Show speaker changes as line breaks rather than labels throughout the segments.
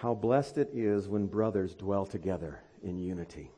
How blessed it is when brothers dwell together in unity.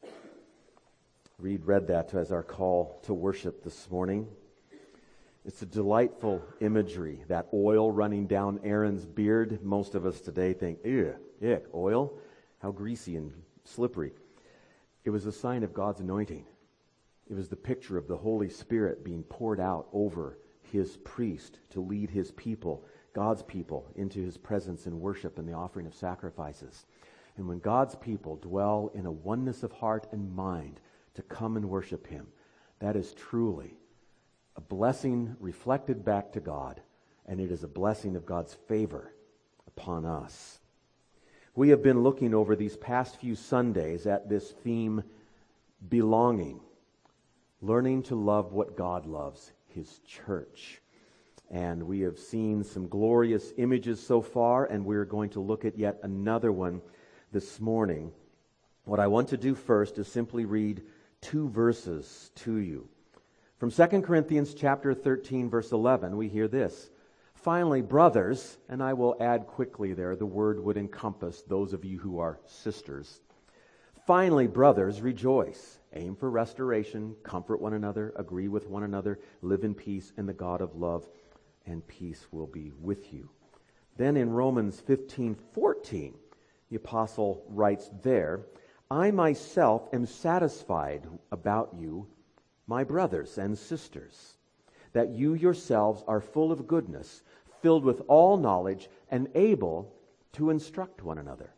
Reed read that as our call to worship this morning. It's a delightful imagery, that oil running down Aaron's beard. Most of us today think, ew, ick, oil? How greasy and slippery. It was a sign of God's anointing. It was the picture of the Holy Spirit being poured out over his priest to lead his people, God's people, into his presence in worship and the offering of sacrifices. And when God's people dwell in a oneness of heart and mind to come and worship him, that is truly a blessing reflected back to God, and it is a blessing of God's favor upon us. We have been looking over these past few Sundays at this theme, belonging, learning to love what God loves, his church. And we have seen some glorious images so far, and we're going to look at yet another one this morning. What I want to do first is simply read 2 verses to you. From 2 Corinthians chapter 13, verse 11, we hear this. Finally, brothers, and I will add quickly there, the word would encompass those of you who are sisters. Finally, brothers, rejoice. Aim for restoration, comfort one another, agree with one another, live in peace, and the God of love and peace will be with you. Then in Romans 15:14, the apostle writes there, I myself am satisfied about you, my brothers and sisters, that you yourselves are full of goodness, filled with all knowledge, and able to instruct one another.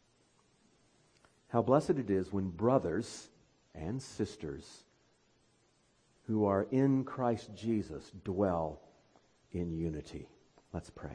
How blessed it is when brothers and sisters who are in Christ Jesus dwell in unity. Let's pray.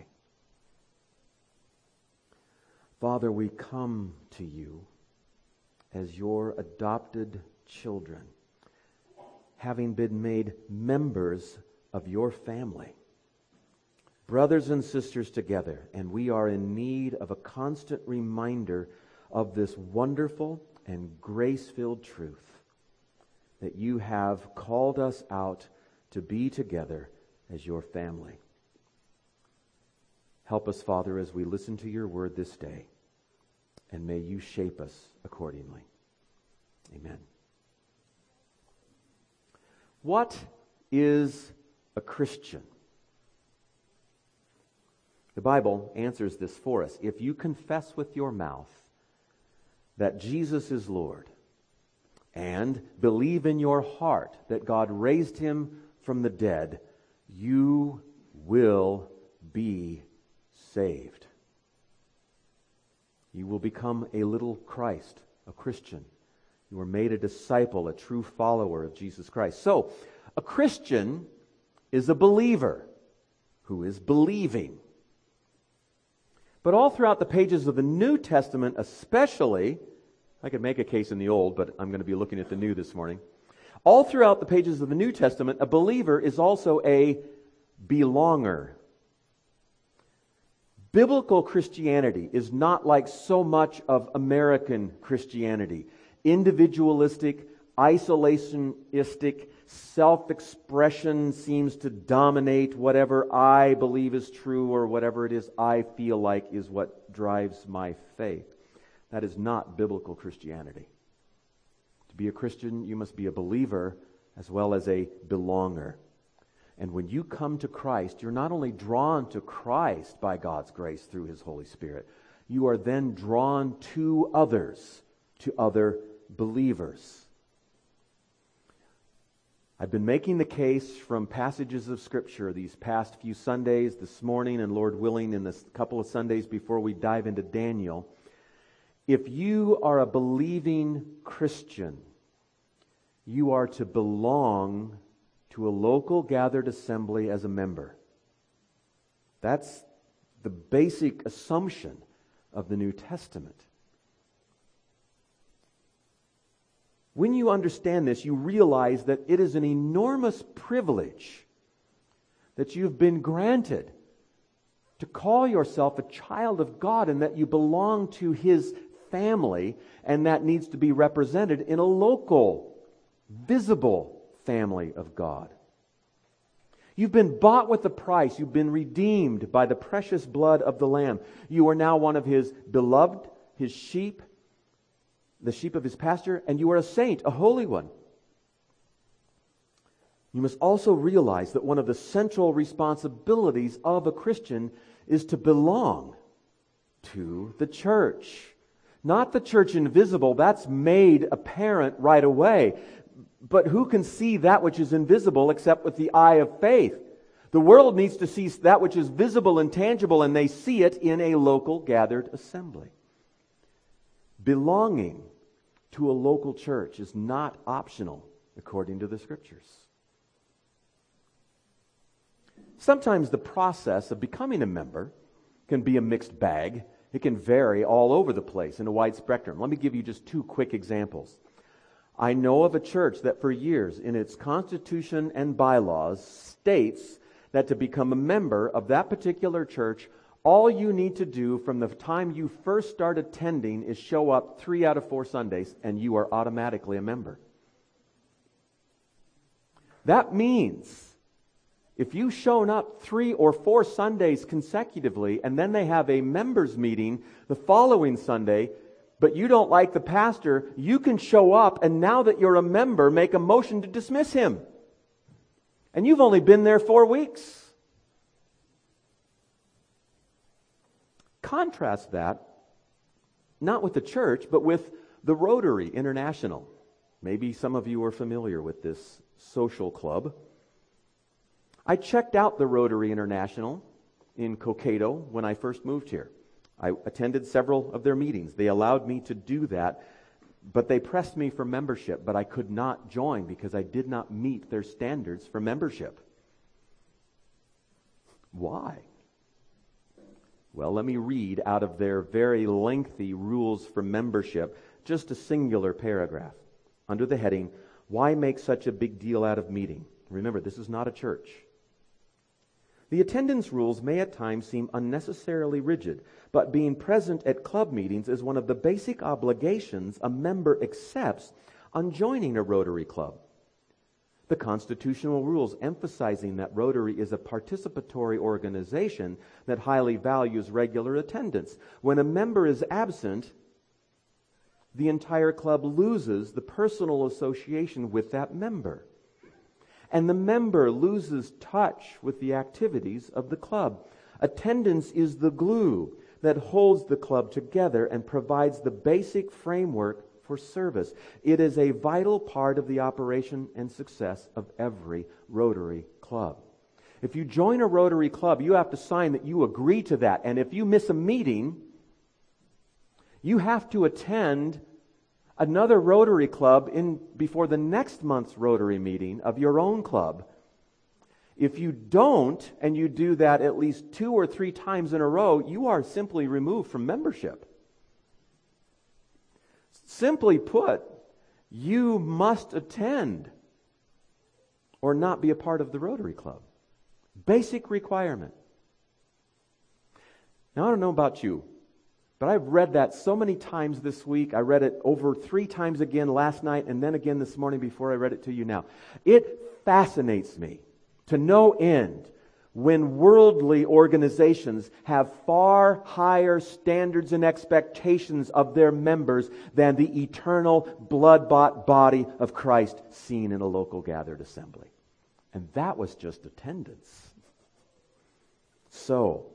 Father, we come to you as your adopted children, having been made members of your family, brothers and sisters together, and we are in need of a constant reminder of this wonderful and grace-filled truth that you have called us out to be together as your family. Help us, Father, as we listen to your word this day, and may you shape us accordingly. Amen. What is a Christian? The Bible answers this for us. If you confess with your mouth that Jesus is Lord, and believe in your heart that God raised him from the dead, you will be saved. You will become a little Christ, a Christian. You are made a disciple, a true follower of Jesus Christ. So, a Christian is a believer who is believing. But all throughout the pages of the New Testament especially, I could make a case in the Old, but I'm going to be looking at the New this morning. All throughout the pages of the New Testament, a believer is also a belonger. Biblical Christianity is not like so much of American Christianity. Individualistic, isolationistic, self-expression seems to dominate whatever I believe is true or whatever it is I feel like is what drives my faith. That is not biblical Christianity. To be a Christian, you must be a believer as well as a belonger. And when you come to Christ, you're not only drawn to Christ by God's grace through his Holy Spirit, you are then drawn to others, to other believers. I've been making the case from passages of Scripture these past few Sundays, this morning, and Lord willing, in this couple of Sundays before we dive into Daniel. If you are a believing Christian, you are to belong to a local gathered assembly as a member. That's the basic assumption of the New Testament. When you understand this, you realize that it is an enormous privilege that you've been granted to call yourself a child of God and that you belong to his family, and that needs to be represented in a local, visible family of God. You've been bought with a price. You've been redeemed by the precious blood of the Lamb. You are now one of His beloved, His sheep, the sheep of His pasture, and you are a saint, a holy one. You must also realize that one of the central responsibilities of a Christian is to belong to the church. Not the church invisible, that's made apparent right away. But who can see that which is invisible except with the eye of faith? The world needs to see that which is visible and tangible, and they see it in a local gathered assembly. Belonging to a local church is not optional according to the Scriptures. Sometimes the process of becoming a member can be a mixed bag. It can vary all over the place in a wide spectrum. Let me give you just two quick examples. I know of a church that for years in its constitution and bylaws states that to become a member of that particular church, all you need to do from the time you first start attending is show up 3 out of 4 Sundays and you are automatically a member. That means if you've shown up 3 or 4 Sundays consecutively and then they have a members meeting the following Sunday, but you don't like the pastor, you can show up and now that you're a member, make a motion to dismiss him. And you've only been there 4 weeks. Contrast that, not with the church, but with the Rotary International. Maybe some of you are familiar with this social club. I checked out the Rotary International in Cokato when I first moved here. I attended several of their meetings. They allowed me to do that, but they pressed me for membership, but I could not join because I did not meet their standards for membership. Why? Well, let me read out of their very lengthy rules for membership, just a singular paragraph under the heading, "Why make such a big deal out of meeting?" Remember, this is not a church. The attendance rules may at times seem unnecessarily rigid, but being present at club meetings is one of the basic obligations a member accepts on joining a Rotary Club. The constitutional rules emphasizing that Rotary is a participatory organization that highly values regular attendance. When a member is absent, the entire club loses the personal association with that member. And the member loses touch with the activities of the club. Attendance is the glue that holds the club together and provides the basic framework for service. It is a vital part of the operation and success of every Rotary Club. If you join a Rotary Club, you have to sign that you agree to that. And if you miss a meeting, you have to attend another Rotary Club before the next month's Rotary meeting of your own club. If you don't, and you do that at least 2 or 3 times in a row, you are simply removed from membership. Simply put, you must attend or not be a part of the Rotary Club. Basic requirement. Now, I don't know about you, but I've read that so many times this week. I read it over 3 times again last night and then again this morning before I read it to you now. It fascinates me to no end when worldly organizations have far higher standards and expectations of their members than the eternal blood-bought body of Christ seen in a local gathered assembly. And that was just attendance. So,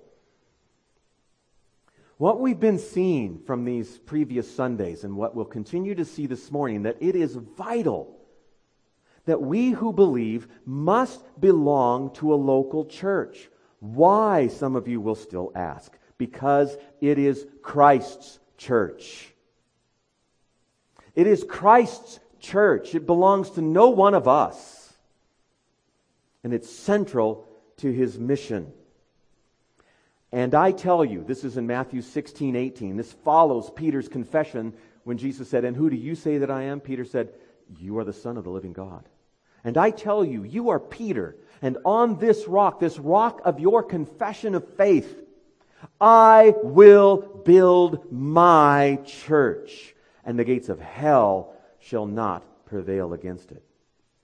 what we've been seeing from these previous Sundays and what we'll continue to see this morning, that it is vital that we who believe must belong to a local church. Why, some of you will still ask? Because it is Christ's church. It is Christ's church. It belongs to no one of us. And it's central to His mission. And I tell you, this is in Matthew 16:18. This follows Peter's confession when Jesus said, "And who do you say that I am?" Peter said, "You are the Son of the living God." And I tell you, you are Peter, and on this rock of your confession of faith, I will build my church, and the gates of hell shall not prevail against it.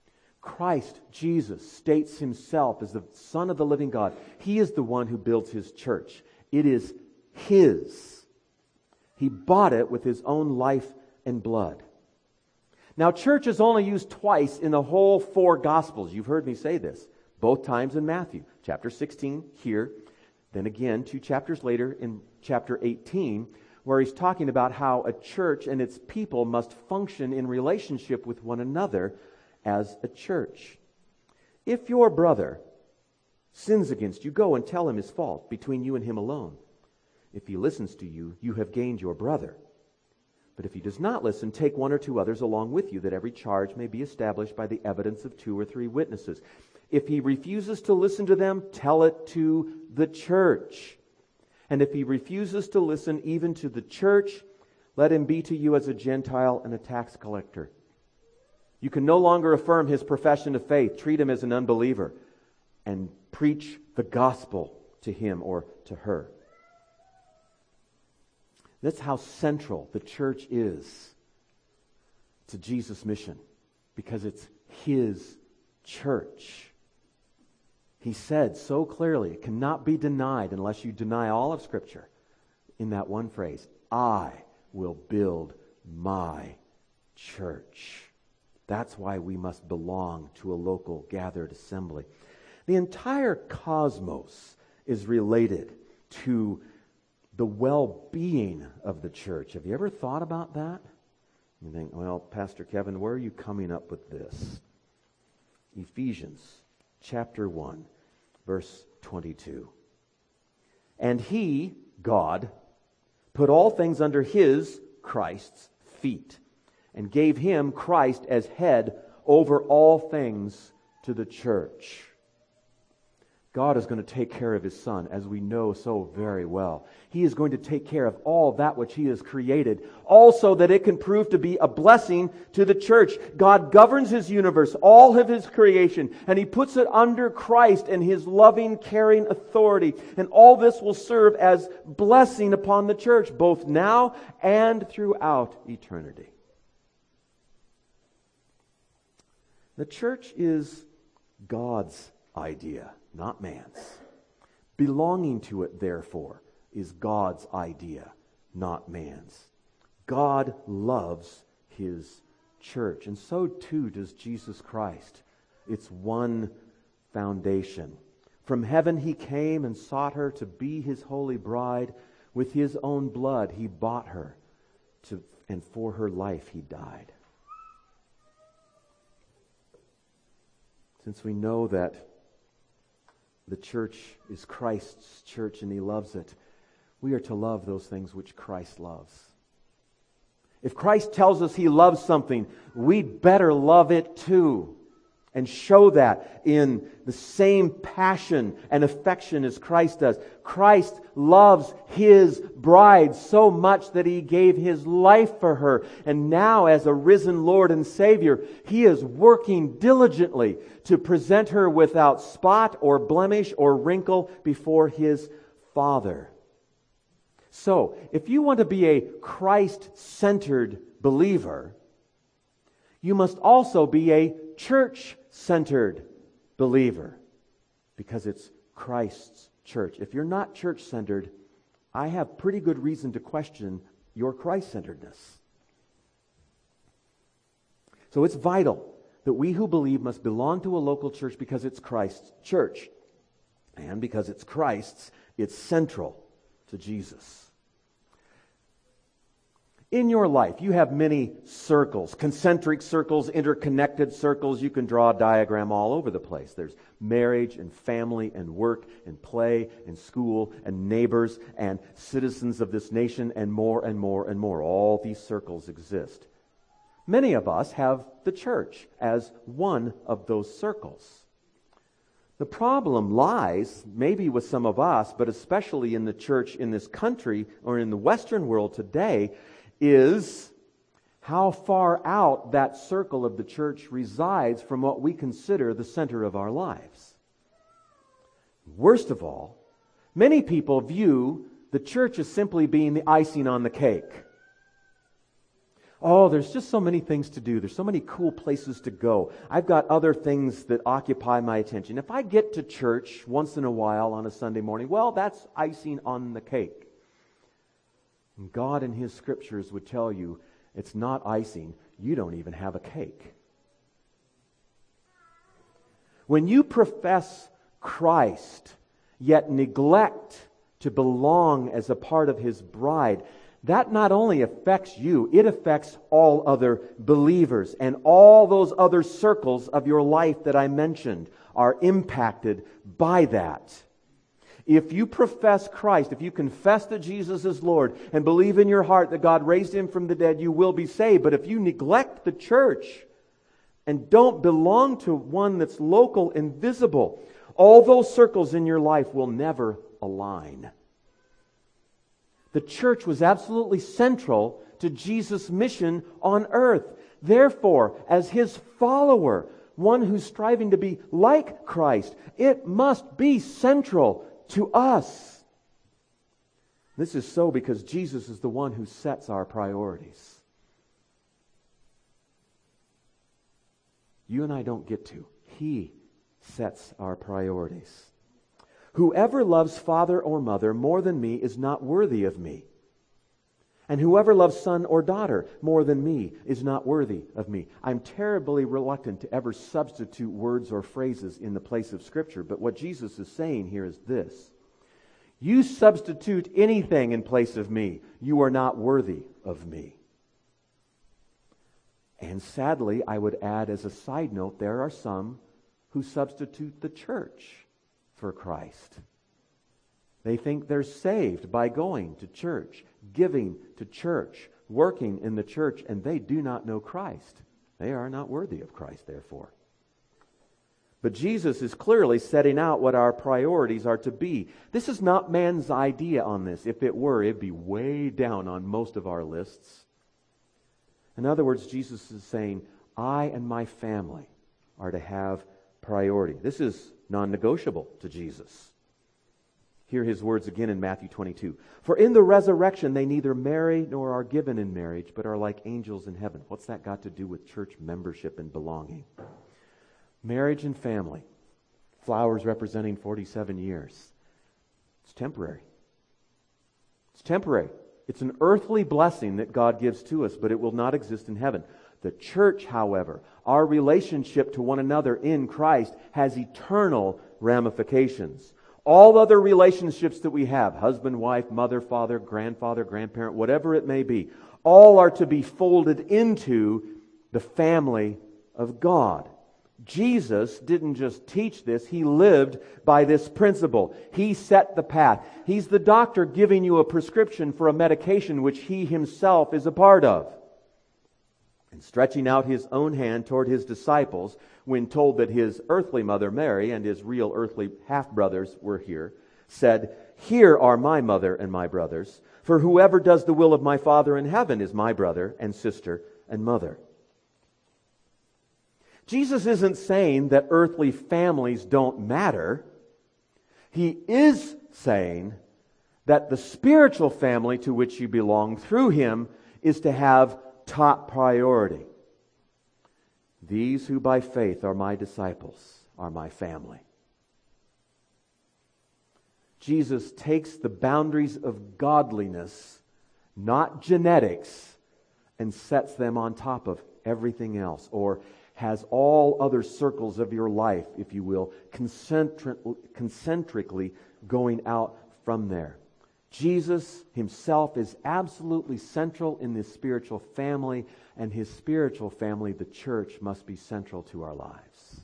Christ, Jesus, states himself as the Son of the living God. He is the one who builds his church. It is his. He bought it with his own life and blood. Now, church is only used twice in the whole 4 Gospels. You've heard me say this. Both times in Matthew. Chapter 16 here. Then again, 2 chapters later in chapter 18, where he's talking about how a church and its people must function in relationship with one another as a church. If your brother sins against you, go and tell him his fault between you and him alone. If he listens to you, you have gained your brother. But if he does not listen, take 1 or 2 others along with you, that every charge may be established by the evidence of 2 or 3 witnesses. If he refuses to listen to them, tell it to the church. And if he refuses to listen even to the church, let him be to you as a Gentile and a tax collector. You can no longer affirm his profession of faith, treat him as an unbeliever, and preach the gospel to him or to her. That's how central the church is to Jesus' mission, because it's his church. He said so clearly, it cannot be denied unless you deny all of Scripture, in that one phrase, I will build my church. That's why we must belong to a local gathered assembly. The entire cosmos is related to the well-being of the church. Have you ever thought about that? You think, well, Pastor Kevin, where are you coming up with this? Ephesians chapter 1, verse 22. And he, God, put all things under his, Christ's, feet, and gave him, Christ, as head over all things to the church. God is going to take care of his Son, as we know so very well. He is going to take care of all that which he has created, also that it can prove to be a blessing to the church. God governs his universe, all of his creation, and he puts it under Christ and his loving, caring authority. And all this will serve as blessing upon the church, both now and throughout eternity. The church is God's idea, not man's. Belonging to it, therefore, is God's idea, not man's. God loves his church, and so too does Jesus Christ. It's one foundation. From heaven he came and sought her to be his holy bride. With his own blood he bought her, and for her life he died. Since we know that the church is Christ's church and he loves it, we are to love those things which Christ loves. If Christ tells us he loves something, we'd better love it too, and show that in the same passion and affection as Christ does. Christ loves his bride so much that he gave his life for her. And now, as a risen Lord and Savior, he is working diligently to present her without spot or blemish or wrinkle before his Father. So, if you want to be a Christ-centered believer, you must also be a church-centered believer, because it's Christ's church. If you're not church-centered, I have pretty good reason to question your Christ-centeredness. So it's vital that we who believe must belong to a local church because it's Christ's church. And because it's Christ's, it's central to Jesus. In your life, you have many circles, concentric circles, interconnected circles. You can draw a diagram all over the place. There's marriage and family and work and play and school and neighbors and citizens of this nation and more and more and more. All these circles exist. Many of us have the church as one of those circles. The problem lies, maybe with some of us, but especially in the church in this country or in the Western world today, is how far out that circle of the church resides from what we consider the center of our lives. Worst of all, many people view the church as simply being the icing on the cake. Oh, there's just so many things to do. There's so many cool places to go. I've got other things that occupy my attention. If I get to church once in a while on a Sunday morning, well, that's icing on the cake. And God in His Scriptures would tell you it's not icing. You don't even have a cake. When you profess Christ, yet neglect to belong as a part of His bride, that not only affects you, it affects all other believers. And all those other circles of your life that I mentioned are impacted by that. If you profess Christ, if you confess that Jesus is Lord and believe in your heart that God raised Him from the dead, you will be saved. But if you neglect the church and don't belong to one that's local and visible, all those circles in your life will never align. The church was absolutely central to Jesus' mission on earth. Therefore, as His follower, one who's striving to be like Christ, it must be central to us. This is so because Jesus is the one who sets our priorities. You and I don't get to. He sets our priorities. Whoever loves father or mother more than me is not worthy of me. And whoever loves son or daughter more than me is not worthy of me. I'm terribly reluctant to ever substitute words or phrases in the place of Scripture, but what Jesus is saying here is this. You substitute anything in place of me, you are not worthy of me. And sadly, I would add as a side note, there are some who substitute the church for Christ. They think they're saved by going to church, giving to church, working in the church, and they do not know Christ. They are not worthy of Christ, therefore. But Jesus is clearly setting out what our priorities are to be. This is not man's idea on this. If it were, it'd be way down on most of our lists. In other words, Jesus is saying, I and my family are to have priority. This is non-negotiable to Jesus. Hear His words again in Matthew 22. For in the resurrection they neither marry nor are given in marriage, but are like angels in heaven. What's that got to do with church membership and belonging? Marriage and family. Flowers representing 47 years. It's temporary. It's temporary. It's an earthly blessing that God gives to us, but it will not exist in heaven. The church, however, our relationship to one another in Christ has eternal ramifications. All other relationships that we have, husband, wife, mother, father, grandfather, grandparent, whatever it may be, all are to be folded into the family of God. Jesus didn't just teach this, He lived by this principle. He set the path. He's the doctor giving you a prescription for a medication which He Himself is a part of. And stretching out His own hand toward His disciples, when told that His earthly mother Mary and His real earthly half-brothers were here, said, Here are my mother and my brothers, for whoever does the will of my Father in heaven is my brother and sister and mother. Jesus isn't saying that earthly families don't matter. He is saying that the spiritual family to which you belong through Him is to have top priority. These who by faith are my disciples are my family. Jesus takes the boundaries of godliness, not genetics, and sets them on top of everything else, or has all other circles of your life, if you will, concentrically going out from there. Jesus Himself is absolutely central in this spiritual family, and His spiritual family, the church, must be central to our lives.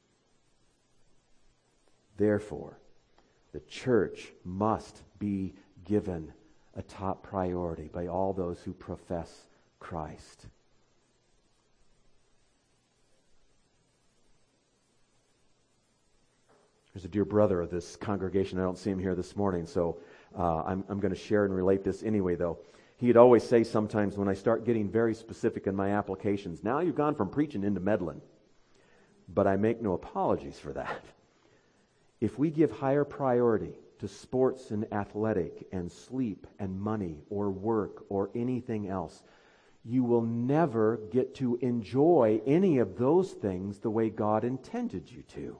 Therefore, the church must be given a top priority by all those who profess Christ. There's a dear brother of this congregation. I don't see him here this morning, so I'm going to share and relate this anyway, though. He'd always say sometimes when I start getting very specific in my applications, now you've gone from preaching into meddling. But I make no apologies for that. If we give higher priority to sports and athletic and sleep and money or work or anything else, you will never get to enjoy any of those things the way God intended you to.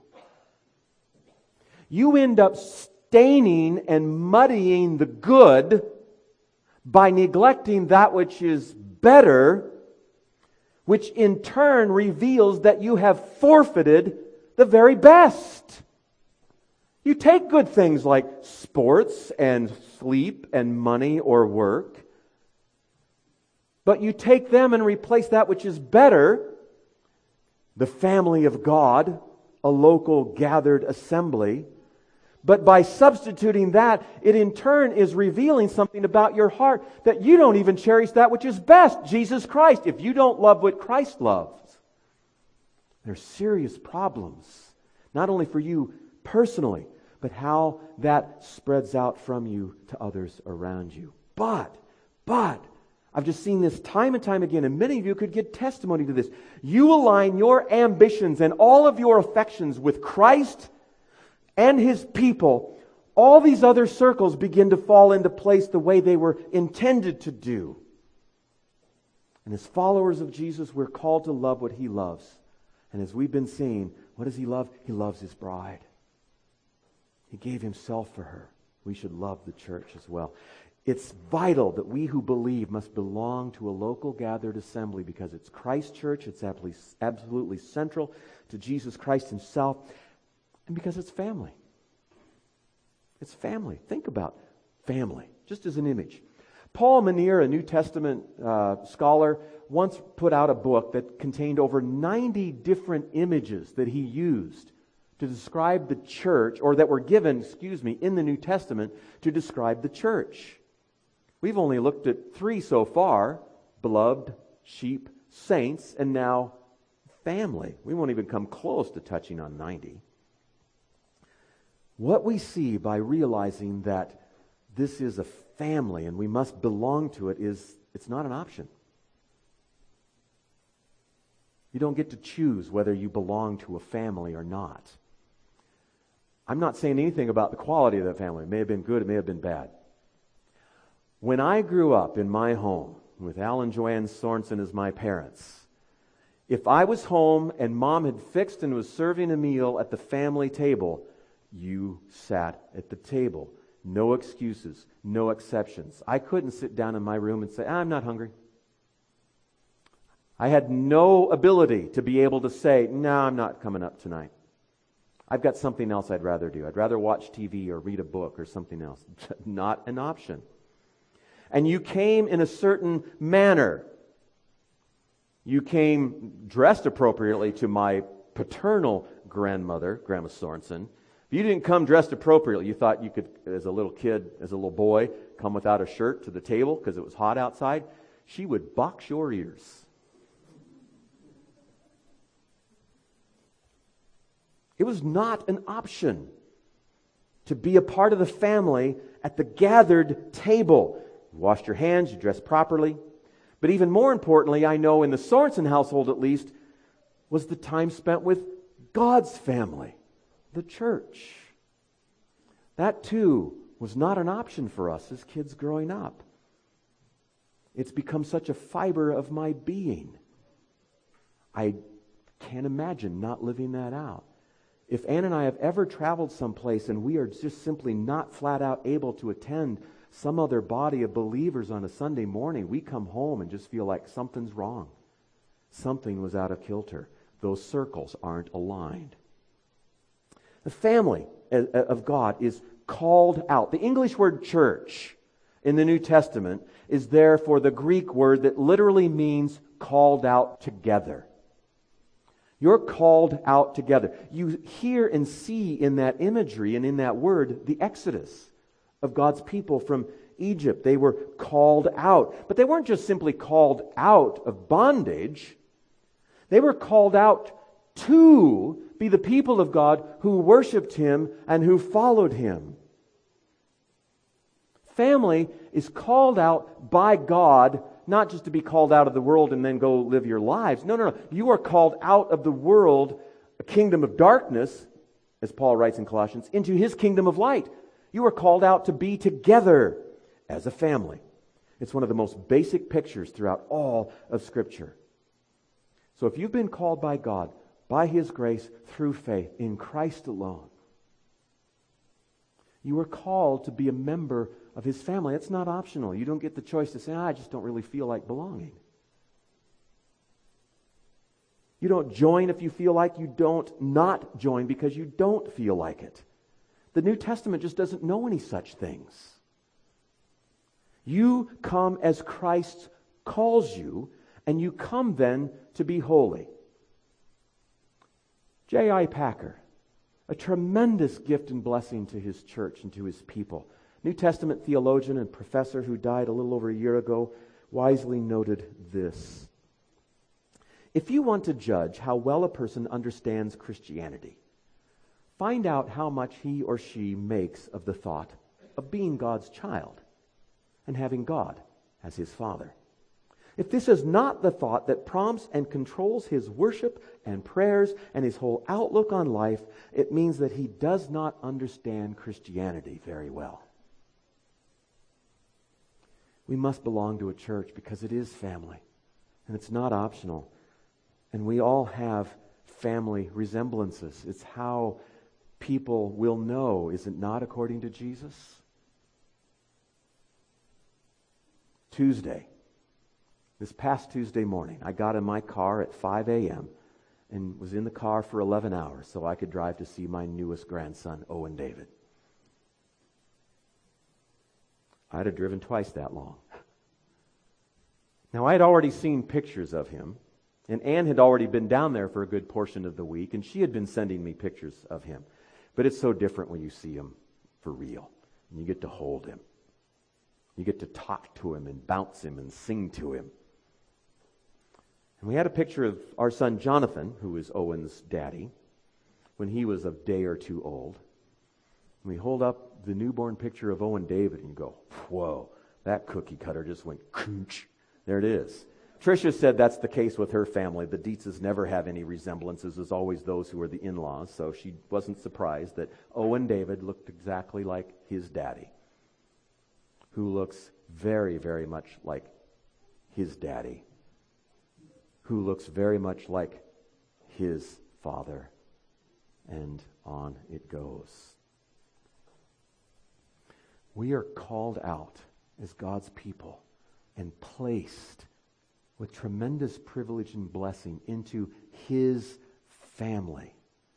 You end up staining and muddying the good by neglecting that which is better, which in turn reveals that you have forfeited the very best. You take good things like sports and sleep and money or work, but you take them and replace that which is better, the family of God, a local gathered assembly. But by substituting that, it in turn is revealing something about your heart, that you don't even cherish that which is best, Jesus Christ. If you don't love what Christ loves, there's serious problems, not only for you personally, but how that spreads out from you to others around you. But, I've just seen this time and time again, and many of you could get testimony to this. You align your ambitions and all of your affections with Christ and His people. All these other circles begin to fall into place the way they were intended to do. And as followers of Jesus, we're called to love what He loves. And as we've been seeing, what does He love? He loves His bride. He gave Himself for her. We should love the church as well. It's vital that we who believe must belong to a local gathered assembly because it's Christ's church, it's absolutely central to Jesus Christ Himself, and because it's family. It's family. Think about family, just as an image. Paul Manier, a New Testament scholar, once put out a book that contained over 90 different images that he used to describe the church, or that were given, in the New Testament to describe the church. We've only looked at 3 so far: beloved, sheep, saints, and now family. We won't even come close to touching on 90. What we see by realizing that this is a family and we must belong to it is, it's not an option. You don't get to choose whether you belong to a family or not. I'm not saying anything about the quality of that family. It may have been good, it may have been bad. When I grew up in my home with Al and Joanne Sorensen as my parents, if I was home and Mom had fixed and was serving a meal at the family table, you sat at the table. No excuses, no exceptions. I couldn't sit down in my room and say, I'm not hungry. I had no ability to be able to say, no, I'm not coming up tonight. I've got something else I'd rather do. I'd rather watch TV or read a book or something else. Not an option. And you came in a certain manner. You came dressed appropriately to my paternal grandmother, Grandma Sorensen. If you didn't come dressed appropriately, you thought you could, as a little kid, as a little boy, come without a shirt to the table because it was hot outside, she would box your ears. It was not an option to be a part of the family at the gathered table. You washed your hands, you dressed properly. But even more importantly, I know in the Sorensen household at least, was the time spent with God's family, the church. That too was not an option for us as kids growing up. It's become such a fiber of my being. I can't imagine not living that out. If Ann and I have ever traveled someplace and we are just simply not flat out able to attend some other body of believers on a Sunday morning, we come home and just feel like something's wrong. Something was out of kilter. Those circles aren't aligned. The family of God is called out. The English word church in the New Testament is therefore the Greek word that literally means called out together. You're called out together. You hear and see in that imagery and in that word the exodus of God's people from Egypt. They were called out. But they weren't just simply called out of bondage. They were called out to be the people of God who worshiped Him and who followed Him. Family is called out by God, not just to be called out of the world and then go live your lives. No. You are called out of the world, a kingdom of darkness, as Paul writes in Colossians, into His kingdom of light. You are called out to be together as a family. It's one of the most basic pictures throughout all of Scripture. So if you've been called by God, by His grace, through faith, in Christ alone, you are called to be a member of His family. It's not optional. You don't get the choice to say, I just don't really feel like belonging. You don't join if you feel like you don't not join because you don't feel like it. The New Testament just doesn't know any such things. You come as Christ calls you, and you come then to be holy. J.I. Packer, a tremendous gift and blessing to his church and to his people. New Testament theologian and professor who died a little over a year ago, wisely noted this. If you want to judge how well a person understands Christianity, find out how much he or she makes of the thought of being God's child and having God as his Father. If this is not the thought that prompts and controls his worship and prayers and his whole outlook on life, it means that he does not understand Christianity very well. We must belong to a church because it is family, and it's not optional. And we all have family resemblances. It's how people will know, is it not, according to Jesus? This past Tuesday morning, I got in my car at 5 a.m. and was in the car for 11 hours so I could drive to see my newest grandson, Owen David. I'd have driven twice that long. Now, I had already seen pictures of him, and Ann had already been down there for a good portion of the week, and she had been sending me pictures of him. But it's so different when you see him for real, and you get to hold him. You get to talk to him and bounce him and sing to him. And we had a picture of our son Jonathan, who is Owen's daddy, when he was a day or two old. And we hold up the newborn picture of Owen David and you go, whoa, that cookie cutter just went coonch. There it is. Tricia said that's the case with her family. The Dietzes never have any resemblances. There's always those who are the in-laws, so she wasn't surprised that Owen David looked exactly like his daddy, who looks very, very much like his daddy, who looks very much like his father, and on it goes. We are called out as God's people and placed with tremendous privilege and blessing into His family.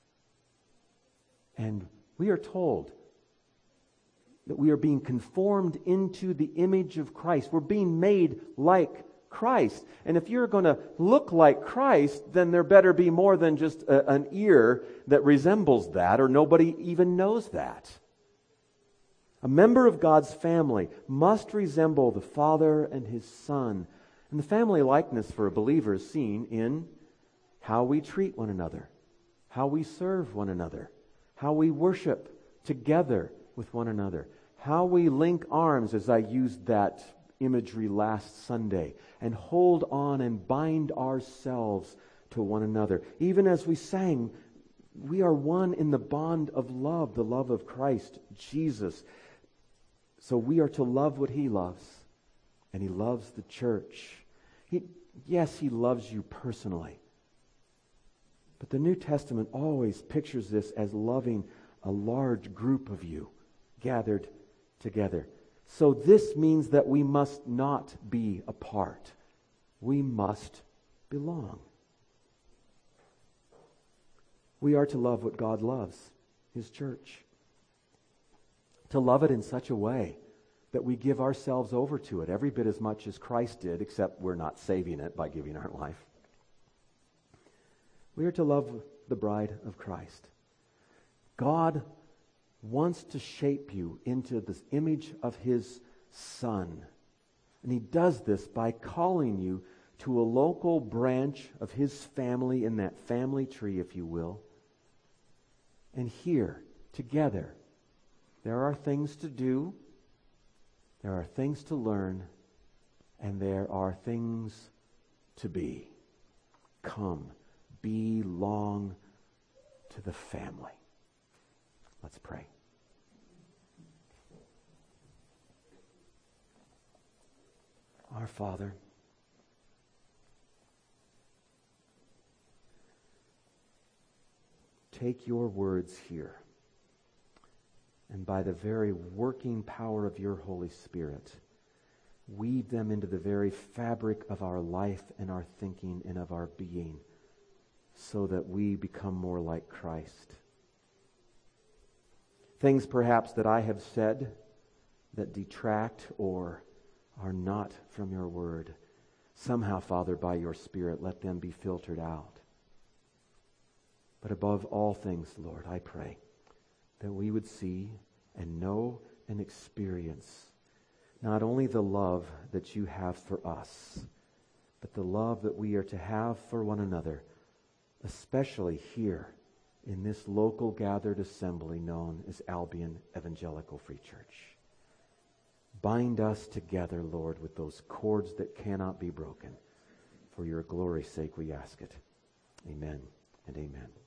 And we are told that we are being conformed into the image of Christ. We're being made like Christ. And if you're going to look like Christ, then there better be more than just an ear that resembles that, or nobody even knows that. A member of God's family must resemble the Father and His Son. And the family likeness for a believer is seen in how we treat one another, how we serve one another, how we worship together with one another, how we link arms, as I used that imagery last Sunday, and hold on and bind ourselves to one another. Even as we sang, we are one in the bond of love, the love of Christ Jesus. So we are to love what He loves, and He loves the church. Yes, He loves you personally, but the New Testament always pictures this as loving a large group of you gathered together. So this means that we must not be apart. We must belong. We are to love what God loves, His church. To love it in such a way that we give ourselves over to it every bit as much as Christ did, except we're not saving it by giving our life. We are to love the bride of Christ. God wants to shape you into this image of His Son. And He does this by calling you to a local branch of His family, in that family tree, if you will. And here, together, there are things to do, there are things to learn, and there are things to be. Come, belong to the family. Let's pray. Our Father, take your words here, and by the very working power of your Holy Spirit, weave them into the very fabric of our life and our thinking and of our being, so that we become more like Christ. Things perhaps that I have said that detract or are not from your word, somehow, Father, by your Spirit, let them be filtered out. But above all things, Lord, I pray that we would see and know and experience not only the love that you have for us, but the love that we are to have for one another, especially here in this local gathered assembly known as Albion Evangelical Free Church. Bind us together, Lord, with those cords that cannot be broken. For your glory's sake we ask it. Amen and amen.